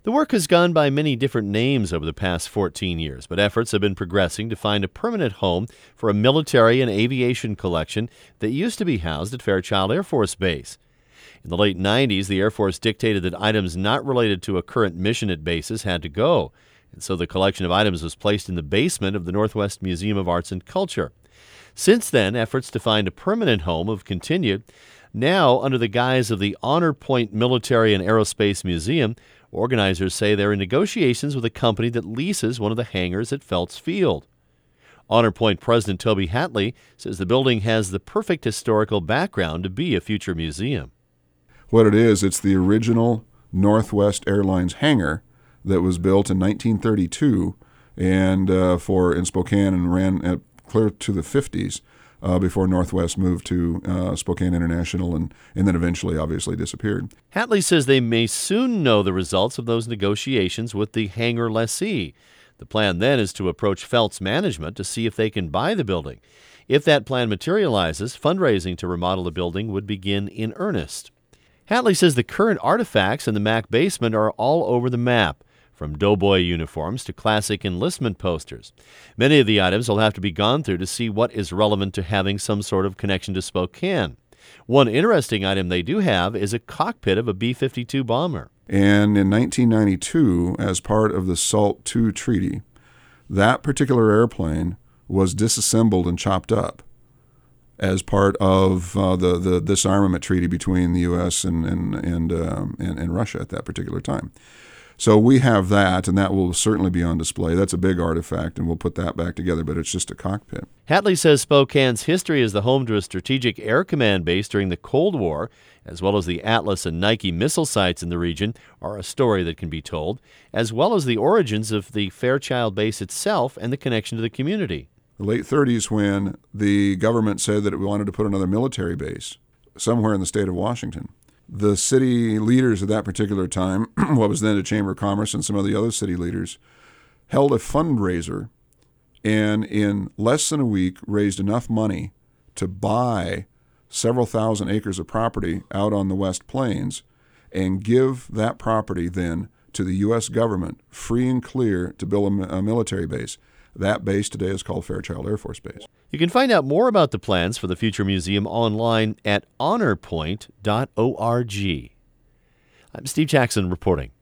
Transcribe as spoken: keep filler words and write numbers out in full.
The work has gone by many different names over the past fourteen years, but efforts have been progressing to find a permanent home for a military and aviation collection that used to be housed at Fairchild Air Force Base. In the late nineties, the Air Force dictated that items not related to a current mission at bases had to go, and so the collection of items was placed in the basement of the Northwest Museum of Arts and Culture. Since then, efforts to find a permanent home have continued. Now, under the guise of the Honor Point Military and Aerospace Museum, organizers say they're in negotiations with a company that leases one of the hangars at Phelps Field. Honor Point President Toby Hatley says the building has the perfect historical background to be a future museum. What it is, it's the original Northwest Airlines hangar that was built in nineteen thirty-two and uh, for in Spokane and ran at clear to the fifties uh, before Northwest moved to uh, Spokane International and, and then eventually obviously disappeared. Hatley says they may soon know the results of those negotiations with the hangar lessee. The plan then is to approach Phelps management to see if they can buy the building. If that plan materializes, fundraising to remodel the building would begin in earnest. Hatley says the current artifacts in the M A C basement are all over the map, from doughboy uniforms to classic enlistment posters. Many of the items will have to be gone through to see what is relevant to having some sort of connection to Spokane. One interesting item they do have is a cockpit of a B fifty-two bomber. And in nineteen ninety-two, as part of the SALT two treaty, that particular airplane was disassembled and chopped up as part of uh, the, the disarmament treaty between the U S and and and, um, and and Russia at that particular time. So we have that, and that will certainly be on display. That's a big artifact, and we'll put that back together, but it's just a cockpit. Hatley says Spokane's history as the home to a strategic air command base during the Cold War, as well as the Atlas and Nike missile sites in the region, are a story that can be told, as well as the origins of the Fairchild base itself and the connection to the community. The late thirties, when the government said that it wanted to put another military base somewhere in the state of Washington, the city leaders at that particular time, what was then the Chamber of Commerce and some of the other city leaders, held a fundraiser and in less than a week raised enough money to buy several thousand acres of property out on the West Plains and give that property then to the U S government free and clear to build a, a military base. That base today is called Fairchild Air Force Base. You can find out more about the plans for the future museum online at honor point dot org. I'm Steve Jackson reporting.